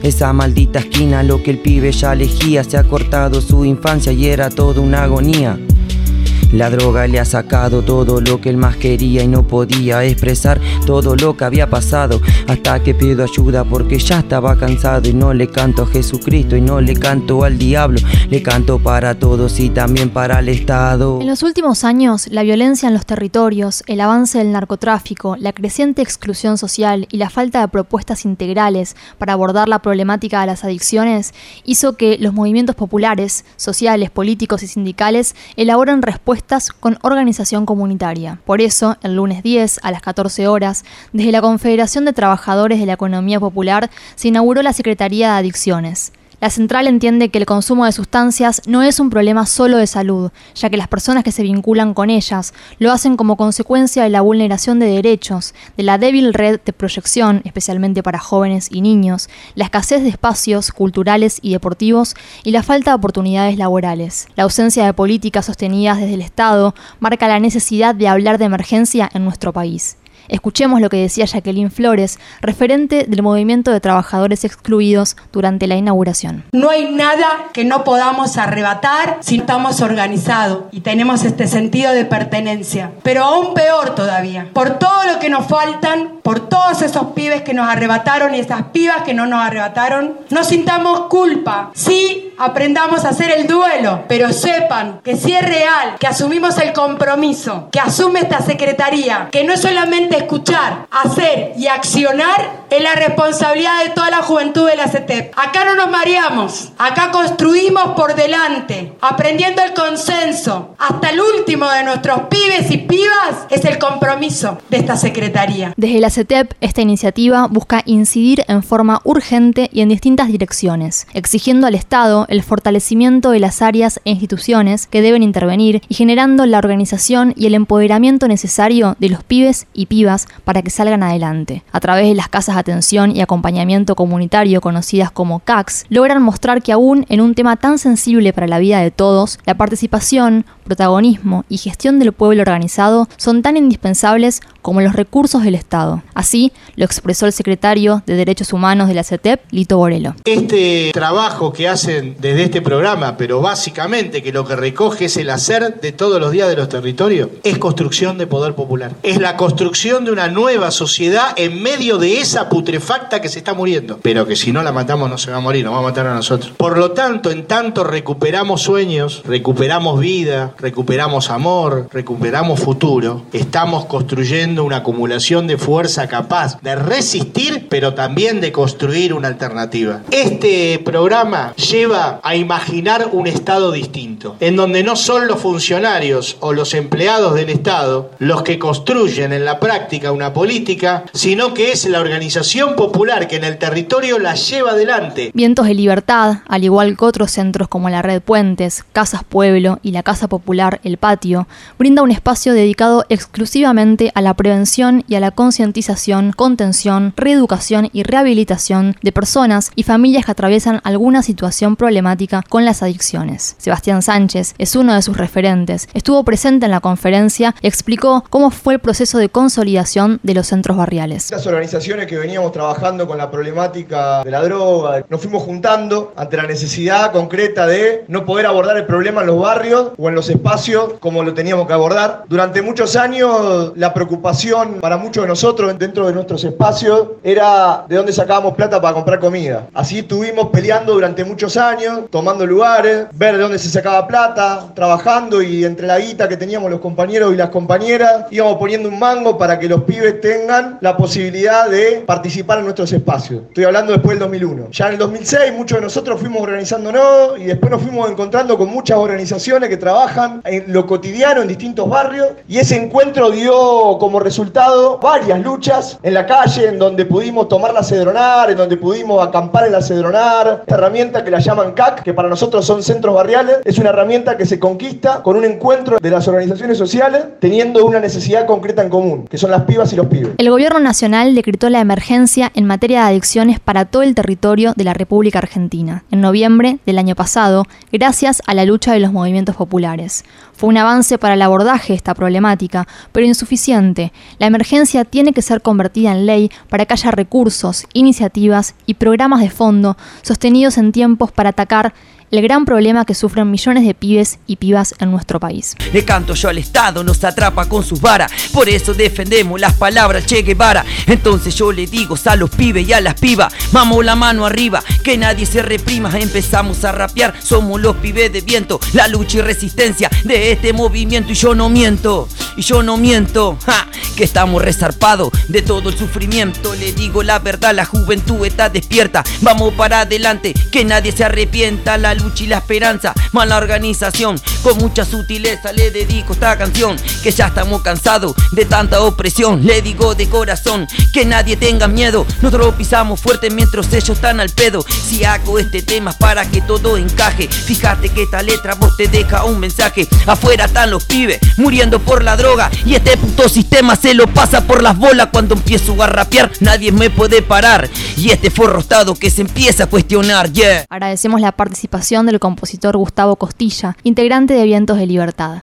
Esa maldita esquina, lo que el pibe ya elegía. Se ha cortado su infancia y era toda una agonía. La droga le ha sacado todo lo que él más quería y no podía expresar todo lo que había pasado, hasta que pido ayuda porque ya estaba cansado. Y no le canto a Jesucristo y no le canto al diablo, le canto para todos y también para el Estado. En los últimos años, la violencia en los territorios, el avance del narcotráfico, la creciente exclusión social y la falta de propuestas integrales para abordar la problemática de las adicciones hizo que los movimientos populares, sociales, políticos y sindicales elaboren respuestas con organización comunitaria. Por eso, el lunes 10 a las 14 horas, desde la Confederación de Trabajadores de la Economía Popular, se inauguró la Secretaría de Adicciones. La central entiende que el consumo de sustancias no es un problema solo de salud, ya que las personas que se vinculan con ellas lo hacen como consecuencia de la vulneración de derechos, de la débil red de proyección, especialmente para jóvenes y niños, la escasez de espacios culturales y deportivos y la falta de oportunidades laborales. La ausencia de políticas sostenidas desde el Estado marca la necesidad de hablar de emergencia en nuestro país. Escuchemos lo que decía Jacqueline Flores, referente del movimiento de trabajadores excluidos durante la inauguración. No hay nada que no podamos arrebatar si estamos organizados y tenemos este sentido de pertenencia. Pero aún peor todavía, por todo lo que nos faltan, por todos esos pibes que nos arrebataron y esas pibas que no nos arrebataron, no sintamos culpa. Sí, aprendamos a hacer el duelo, pero sepan que si es real, que asumimos el compromiso, que asume esta secretaría, que no es solamente escuchar, hacer y accionar, es la responsabilidad de toda la juventud de la CETEP. Acá no nos mareamos, acá construimos por delante, aprendiendo el consenso. Hasta el último de nuestros pibes y pibas es el compromiso de esta secretaría. Desde la CETEP, esta iniciativa busca incidir en forma urgente y en distintas direcciones, exigiendo al Estado el fortalecimiento de las áreas e instituciones que deben intervenir y generando la organización y el empoderamiento necesario de los pibes y pibas para que salgan adelante. A través de las casas de atención y acompañamiento comunitario conocidas como CACs, logran mostrar que aún en un tema tan sensible para la vida de todos, la participación, protagonismo y gestión del pueblo organizado son tan indispensables como los recursos del Estado. Así lo expresó el secretario de Derechos Humanos de la CETEP, Lito Borello. Este trabajo que hacen desde este programa, pero básicamente que lo que recoge es el hacer de todos los días de los territorios, es construcción de poder popular. Es la construcción de una nueva sociedad en medio de esa putrefacta que se está muriendo. Pero que si no la matamos no se va a morir, nos va a matar a nosotros. Por lo tanto, en tanto recuperamos sueños, recuperamos vida, recuperamos amor, recuperamos futuro, estamos construyendo una acumulación de fuerza capaz de resistir, pero también de construir una alternativa. Este programa lleva a imaginar un Estado distinto, en donde no son los funcionarios o los empleados del Estado los que construyen en la práctica una política, sino que es la organización popular que en el territorio la lleva adelante. Vientos de Libertad, al igual que otros centros como la Red Puentes, Casas Pueblo y la Casa Popular El Patio, brinda un espacio dedicado exclusivamente a la prevención y a la concientización, contención, reeducación y rehabilitación de personas y familias que atraviesan alguna situación problemática con las adicciones. Sebastián Sánchez es uno de sus referentes, estuvo presente en la conferencia y explicó cómo fue el proceso de consolidación de los centros barriales. Las organizaciones que veníamos trabajando con la problemática de la droga, nos fuimos juntando ante la necesidad concreta de no poder abordar el problema en los barrios o en los espacios como lo teníamos que abordar. Durante muchos años la preocupación para muchos de nosotros dentro de nuestros espacios era de dónde sacábamos plata para comprar comida. Así estuvimos peleando durante muchos años, tomando lugares, ver de dónde se sacaba plata, trabajando, y entre la guita que teníamos los compañeros y las compañeras íbamos poniendo un mango para que los pibes tengan la posibilidad de participar en nuestros espacios. Estoy hablando después del 2001. Ya en el 2006 muchos de nosotros fuimos organizándonos y después nos fuimos encontrando con muchas organizaciones que trabajan en lo cotidiano en distintos barrios, y ese encuentro dio como resultado varias luchas en la calle, en donde pudimos tomar la Cedronar, en donde pudimos acampar en la Cedronar. Esta herramienta que la llaman CAC, que para nosotros son centros barriales, es una herramienta que se conquista con un encuentro de las organizaciones sociales teniendo una necesidad concreta en común, que son las pibas y los pibes. El gobierno nacional decretó la emergencia emergencia en materia de adicciones para todo el territorio de la República Argentina, en noviembre del año pasado, gracias a la lucha de los movimientos populares. Fue un avance para el abordaje de esta problemática, pero insuficiente. La emergencia tiene que ser convertida en ley para que haya recursos, iniciativas y programas de fondo sostenidos en tiempos para atacar el gran problema que sufren millones de pibes y pibas en nuestro país. Le canto yo al Estado, nos atrapa con sus varas, por eso defendemos las palabras Che Guevara. Entonces yo le digo a los pibes y a las pibas, vamos la mano arriba, que nadie se reprima. Empezamos a rapear, somos los pibes de viento, la lucha y resistencia de este movimiento. Y yo no miento, que estamos resarpados de todo el sufrimiento. Le digo la verdad, la juventud está despierta, vamos para adelante, que nadie se arrepienta. La lucha y la esperanza, mala organización, con mucha sutileza le dedico esta canción, que ya estamos cansados de tanta opresión. Le digo de corazón, que nadie tenga miedo, nosotros pisamos fuerte mientras ellos están al pedo. Si hago este tema es para que todo encaje, fíjate que esta letra vos te deja un mensaje. Afuera están los pibes muriendo por la droga, y este puto sistema se lo pasa por las bolas. Cuando empiezo a rapear nadie me puede parar, y este forro estado que se empieza a cuestionar, yeah. Agradecemos la participación del compositor Gustavo Costilla, integrante de Vientos de Libertad.